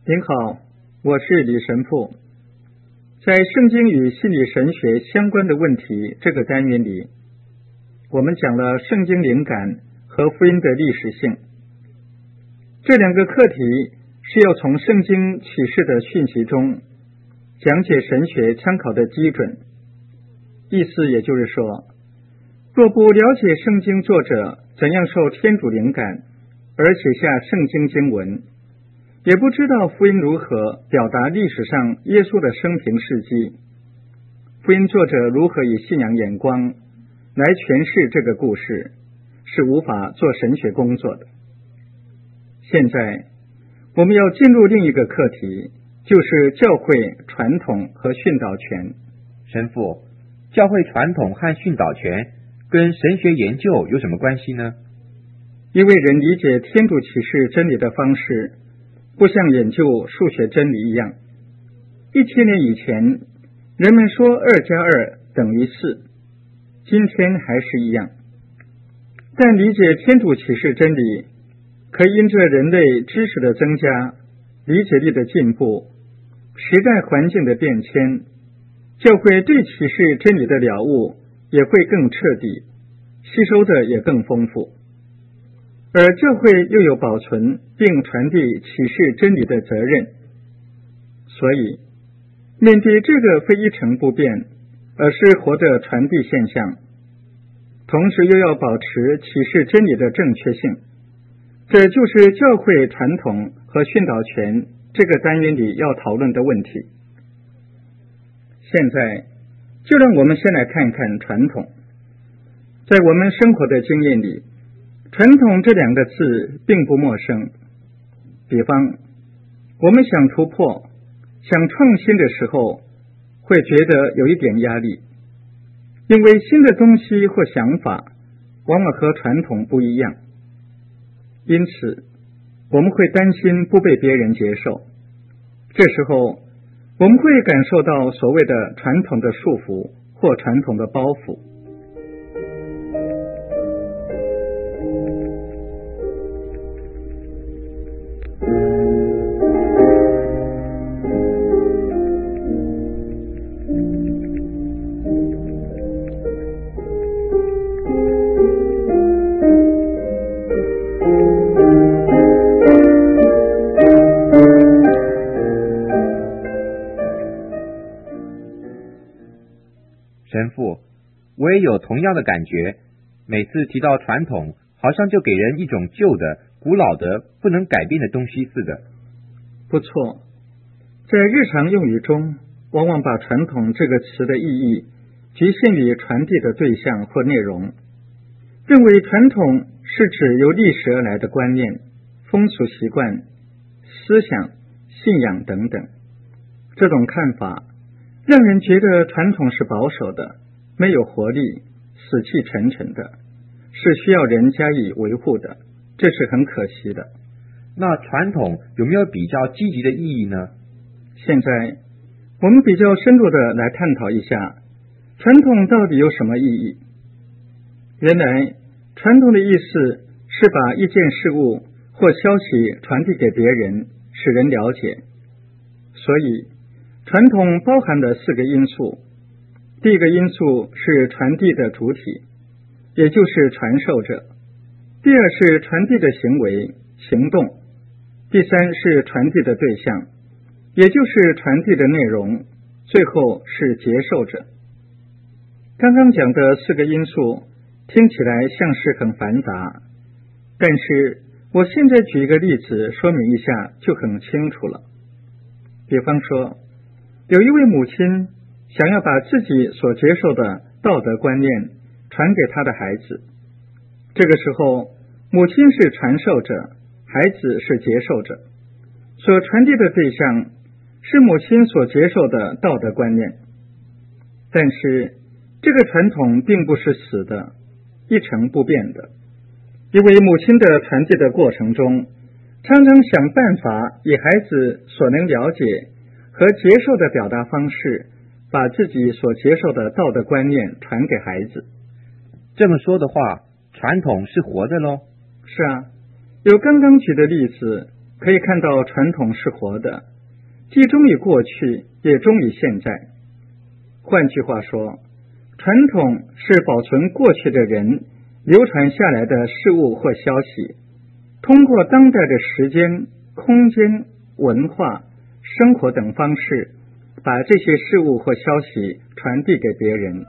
您好，我是李神父。在圣经与心理神学相关的问题这个单元里，我们讲了圣经灵感和福音的历史性。这两个课题是要从圣经启示的讯息中讲解神学参考的基准。意思也就是说，若不了解圣经作者怎样受天主灵感而写下圣经经文，也不知道福音如何表达历史上耶稣的生平事迹，福音作者如何以信仰眼光来诠释这个故事，是无法做神学工作的。现在我们要进入另一个课题，就是教会传统和训导权。 神父，教会传统和训导权跟神学研究有什么关系呢？ 一位人理解天主启示真理的方式不像研究数学真理一样。1000年以前，人们说2+2等于4，今天还是一样。但理解天主启示真理，可以因着人类知识的增加、理解力的进步、时代环境的变迁，教会对启示真理的了悟也会更彻底，吸收的也更丰富。而教会又有保存并传递启示真理的责任，所以面对这个非一成不变，而是活的传递现象，同时又要保持启示真理的正确性，这就是教会传统和训导权这个单元里要讨论的问题。现在就让我们先来看看传统。在我们生活的经验里，传统这2个字并不陌生。比方，我们想突破、想创新的时候，会觉得有一点压力，因为新的东西或想法往往和传统不一样，因此我们会担心不被别人接受。这时候我们会感受到所谓的传统的束缚或传统的包袱。 神父，我也有同样的感觉，每次提到传统，好像就给人一种旧的、古老的、不能改变的东西似的。 不错，在日常用语中，往往把传统这个词的意义局限于传递的对象或内容，认为传统是指由历史而来的观念、风俗习惯、思想、信仰等等。这种看法让人觉得传统是保守的，没有活力，死气沉沉的，是需要人加以维护的，这是很可惜的。 那传统有没有比较积极的意义呢？ 现在我们比较深入的来探讨一下，传统到底有什么意义？原来，传统的意思是把一件事物或消息传递给别人，使人了解。所以传统包含了4个因素。第一个因素是传递的主体，也就是传授者；第二是传递的行为、行动；第三是传递的对象，也就是传递的内容；最后是接受者。刚刚讲的4个因素听起来像是很繁杂，但是我现在举一个例子说明一下就很清楚了。比方说，有一位母亲想要把自己所接受的道德观念传给他的孩子，这个时候母亲是传授者，孩子是接受者，所传递的对象是母亲所接受的道德观念。但是这个传统并不是死的、一成不变的，因为母亲的传递的过程中，常常想办法以孩子所能了解和接受的表达方式，把自己所接受的道德观念传给孩子。 这么说的话，传统是活的咯？ 是啊，有刚刚举的例子， 可以看到传统是活的，既忠于过去，也忠于现在。换句话说，传统是保存过去的人流传下来的事物或消息，通过当代的时间、空间、文化、生活等方式，把这些事物或消息传递给别人。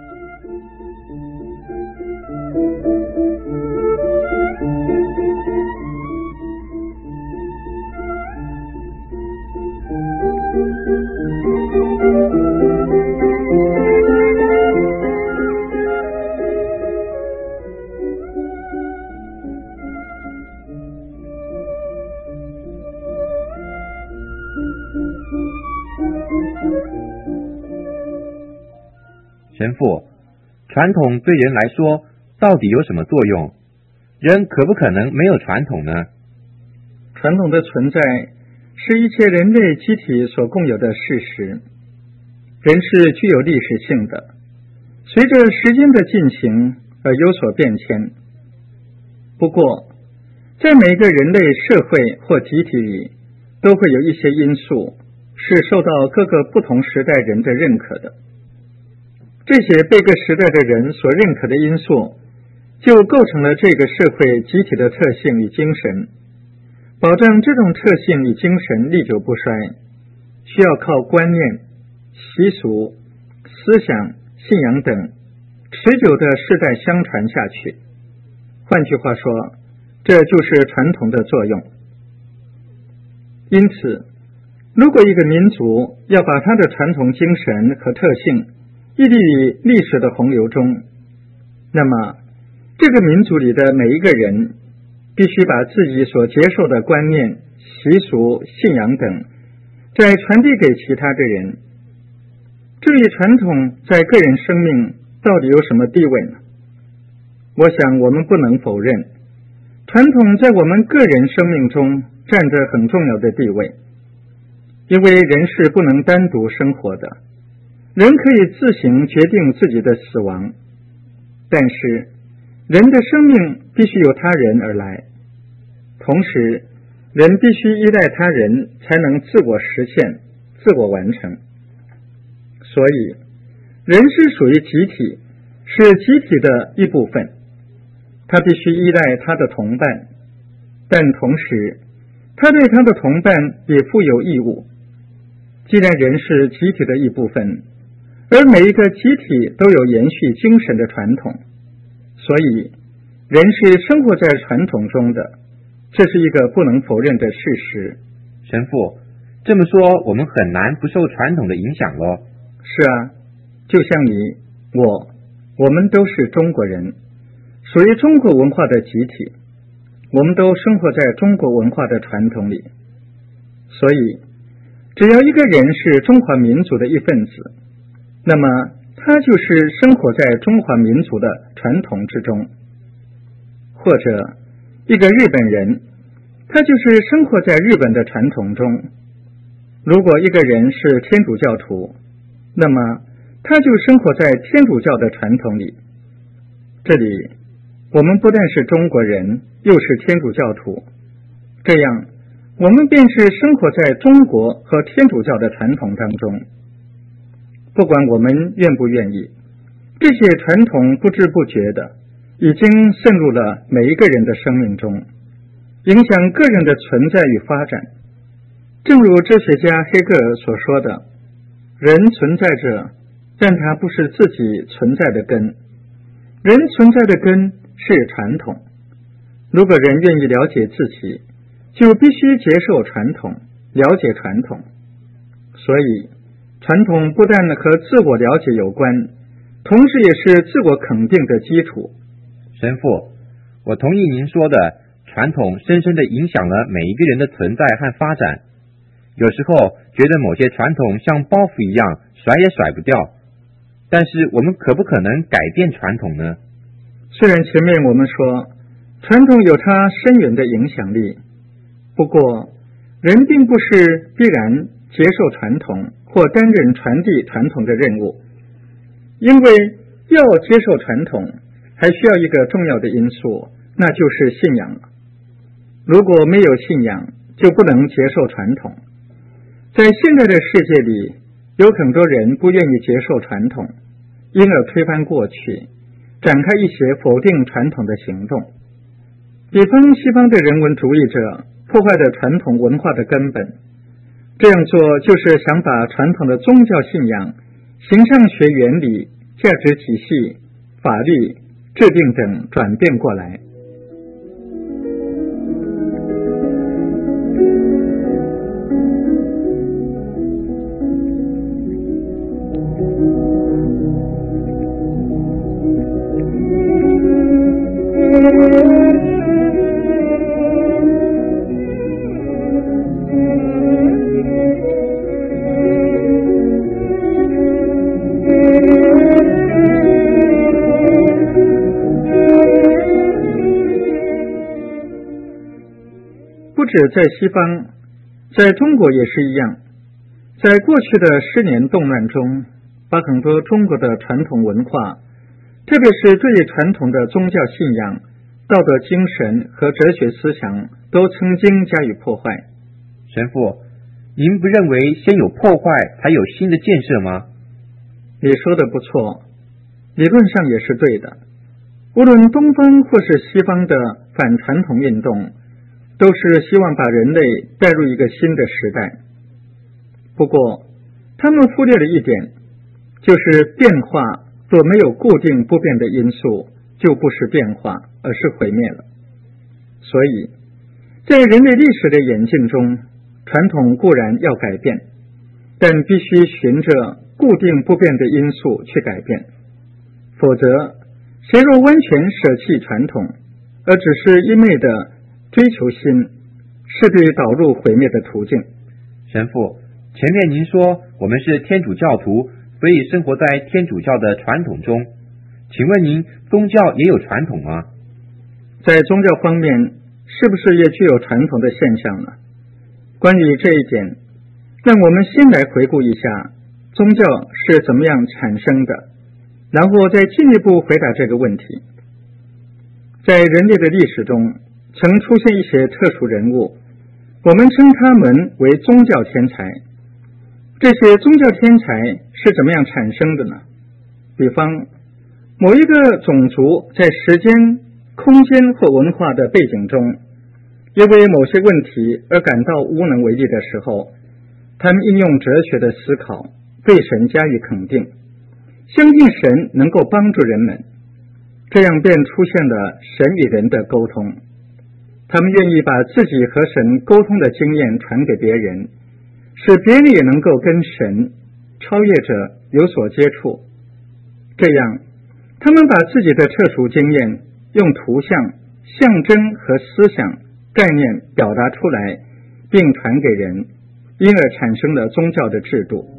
神父，传统对人来说到底有什么作用？人可不可能没有传统呢？ 传统的存在是一切人类集体所共有的事实，人是具有历史性的，随着时间的进行而有所变迁。不过，在每个人类社会或集体里，都会有一些因素是受到各个不同时代人的认可的。这些被各时代的人所认可的因素，就构成了这个社会集体的特性与精神。保证这种特性与精神历久不衰，需要靠观念、习俗、思想、信仰等持久的世代相传下去。换句话说，这就是传统的作用。因此，如果一个民族要把它的传统精神和特性屹立于历史的洪流中，那么这个民族里的每一个人必须把自己所接受的观念、习俗、信仰等再传递给其他的人。至于传统在个人生命到底有什么地位呢？我想我们不能否认，传统在我们个人生命中占着很重要的地位，因为人是不能单独生活的，人可以自行决定自己的死亡，但是人的生命必须由他人而来，同时人必须依赖他人才能自我实现、自我完成。所以人是属于集体，是集体的一部分，他必须依赖他的同伴，但同时他对他的同伴也负有义务。既然人是集体的一部分，而每一个集体都有延续精神的传统，所以人是生活在传统中的，这是一个不能否认的事实。 神父，这么说我们很难不受传统的影响咯。 是啊，就像你我们都是中国人，属于中国文化的集体，我们都生活在中国文化的传统里，所以只要一个人是中华民族的一份子，那么他就是生活在中华民族的传统之中。或者一个日本人，他就是生活在日本的传统中。如果一个人是天主教徒，那么他就生活在天主教的传统里。这里我们不但是中国人，又是天主教徒，这样我们便是生活在中国和天主教的传统当中。不管我们愿不愿意，这些传统不知不觉的已经渗入了每一个人的生命中，影响个人的存在与发展。正如哲学家黑格尔所说的，人存在着，但它不是自己存在的根，人存在的根是传统。如果人愿意了解自己，就必须接受传统，了解传统。所以传统不但和自我了解有关，同时也是自我肯定的基础。 神父，我同意您说的，传统深深地影响了每一个人的存在和发展。有时候觉得某些传统像包袱一样甩也甩不掉，但是我们可不可能改变传统呢？ 虽然前面我们说传统有它深远的影响力，不过人并不是必然接受传统或担任传递传统的任务，因为要接受传统还需要一个重要的因素，那就是信仰。如果没有信仰， 就不能接受传统。在现在的世界里，有很多人不愿意接受传统，因而推翻过去，展开一些否定传统的行动。比方西方的人文主义者破坏了传统文化的根本，这样做就是想把传统的宗教信仰、形上学原理、价值体系、法律、制定等转变过来。不止在西方，在中国也是一样。在过去的10年动乱中，把很多中国的传统文化，特别是对传统的宗教信仰、道德精神和哲学思想，都曾经加以破坏。 神父，您不认为先有破坏才有新的建设吗？ 你说的不错，理论上也是对的。无论东方或是西方的反传统运动，都是希望把人类带入一个新的时代。不过他们忽略了一点，就是变化若没有固定不变的因素，就不是变化，而是毁灭了。所以在人类历史的演进中，传统固然要改变，但必须循着固定不变的因素去改变，否则谁若完全舍弃传统，而只是一昧的追求新，势必导入毁灭的途径。 神父，前面您说我们是天主教徒，所以生活在天主教的传统中，请问您宗教也有传统吗？ 在宗教方面，是不是也具有传统的现象呢？关于这一点，让我们先来回顾一下宗教是怎么样产生的，然后再进一步回答这个问题。在人类的历史中，曾出现一些特殊人物，我们称他们为宗教天才。这些宗教天才是怎么样产生的呢？比方，某一个种族在时间、空间或文化的背景中，因为某些问题而感到无能为力的时候，他们应用哲学的思考，对神加以肯定，相信神能够帮助人们，这样便出现了神与人的沟通。他们愿意把自己和神沟通的经验传给别人，使别人也能够跟神超越者有所接触。这样，他们把自己的特殊经验用图像、象征和思想概念表达出来，并传给人，因而产生了宗教的制度。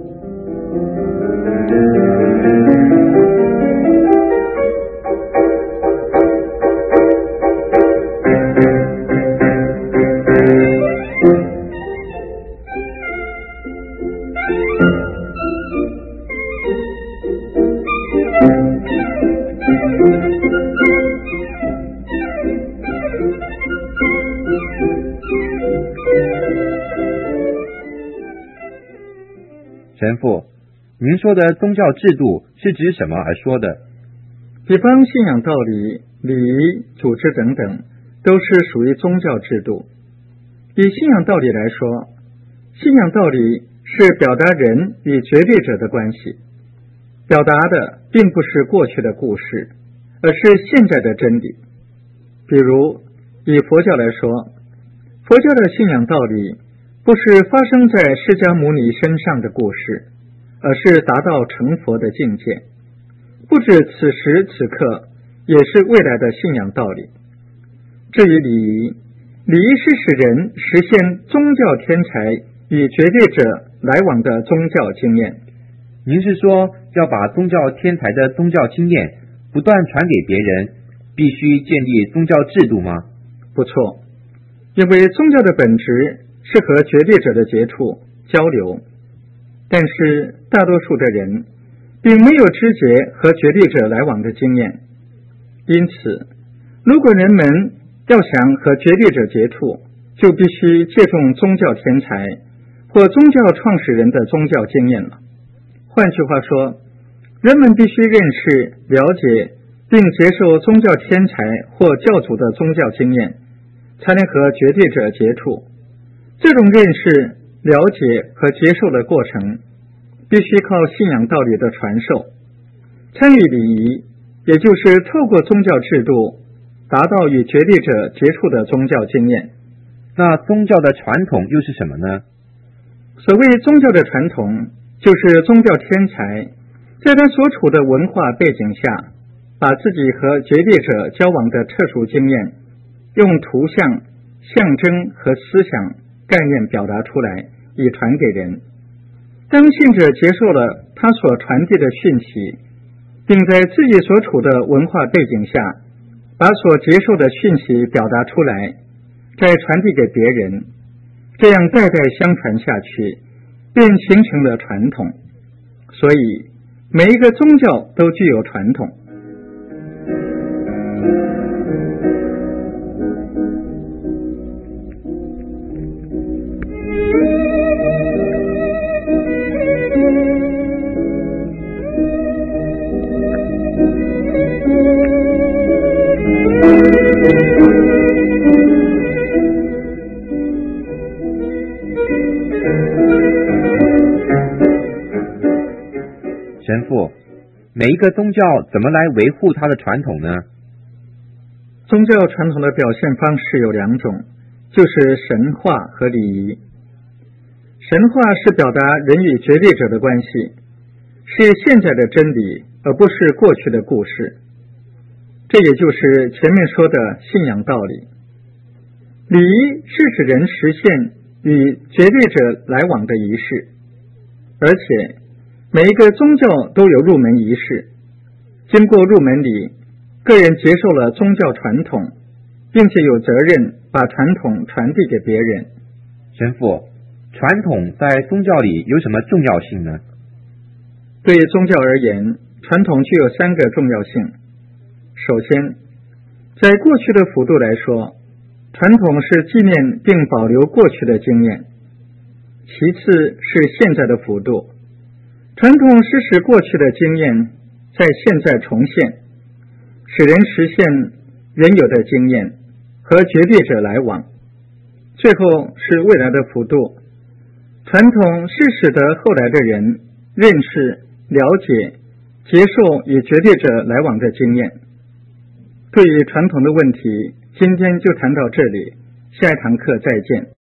神父，您说的宗教制度是指什么而说的？ 比方信仰道理、礼仪、组织等等，都是属于宗教制度。以信仰道理来说，信仰道理是表达人与绝对者的关系，表达的并不是过去的故事，而是现在的真理。比如以佛教来说，佛教的信仰道理不是发生在释迦牟尼身上的故事，而是达到成佛的境界，不止此时此刻，也是未来的信仰道理。至于礼仪，礼仪是使人实现宗教天才与绝对者来往的宗教经验。 您是说要把宗教天才的宗教经验不断传给别人，必须建立宗教制度吗？ 不错，因为宗教的本质是和绝对者的接触交流，但是大多数的人并没有知觉和绝对者来往的经验。因此，如果人们要想和绝对者接触， 就必须借重宗教天才或宗教创始人的宗教经验了。换句话说，人们必须认识、了解并接受宗教天才或教主的宗教经验，才能和绝对者接触。这种认识、了解和接受的过程必须靠信仰道理的传授，参与礼仪，也就是透过宗教制度达到与绝对者接触的宗教经验。 那宗教的传统又是什么呢？ 所谓宗教的传统，就是宗教天才在他所处的文化背景下，把自己和绝对者交往的特殊经验，用图像、象征和思想概念表达出来，以传给人。当信者接受了他所传递的讯息，并在自己所处的文化背景下，把所接受的讯息表达出来，再传递给别人，这样代代相传下去，便形成了传统。所以每一个宗教都具有传统。 神父，每一个宗教怎么来维护它的传统呢？ 宗教传统的表现方式有两种，就是神话和礼仪。神话是表达人与绝对者的关系，是现在的真理，而不是过去的故事。这也就是前面说的信仰道理。礼仪是使人实现与绝对者来往的仪式，而且每一个宗教都有入门仪式。经过入门礼，个人接受了宗教传统，并且有责任把传统传递给别人。 神父，传统在宗教里有什么重要性呢？ 对宗教而言，传统具有3个重要性。首先，在过去的幅度来说，传统是纪念并保留过去的经验。其次是现在的幅度，传统是使过去的经验在现在重现，使人实现原有的经验和绝对者来往。最后是未来的幅度，传统是使得后来的人认识、了解、接受与绝对者来往的经验。对于传统的问题，今天就谈到这里，下一堂课再见。